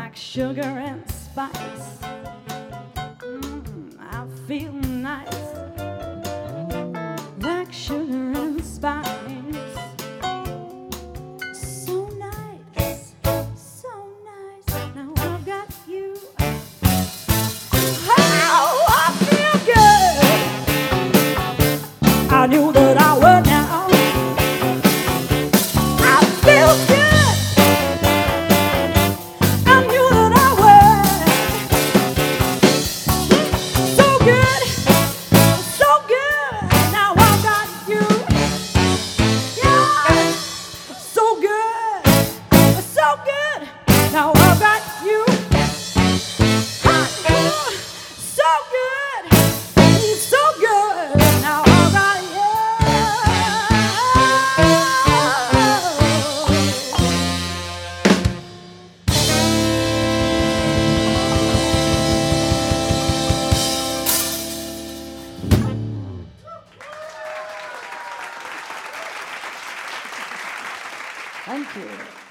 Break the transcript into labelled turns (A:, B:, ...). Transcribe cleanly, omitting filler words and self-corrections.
A: like sugar and spice. I feel nice like sugar and spice. So nice, so nice. Now I've got you. Oh, I feel good. I knew that I would now. I feel good. Now I've got you. So good, so good. Now I've got you. Thank you.